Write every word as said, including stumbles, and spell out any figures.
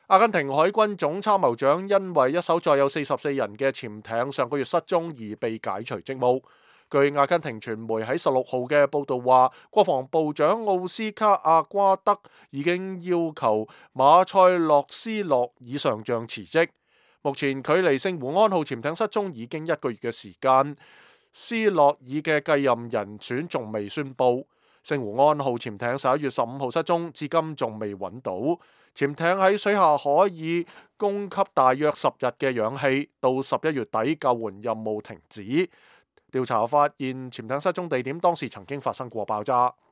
阿根廷海軍總參謀長因為一艘載有四十四人嘅潛艇上個月失蹤而被解除職務。據阿根廷傳媒喺十六號嘅報道話，國防部長奧斯卡阿瓜德已經要求馬塞洛斯洛爾上將辭職。目前距離聖胡安號潛艇失蹤已經一個月嘅時間，斯洛爾嘅繼任人選仲未宣布。聖胡安號潛艇十一月十五號失蹤，至今仲未揾到。潛艇喺水下可以供給大約十日嘅氧氣，到十一月底救援任務停止。調查發現潛艇失蹤地點當時曾經發生過爆炸。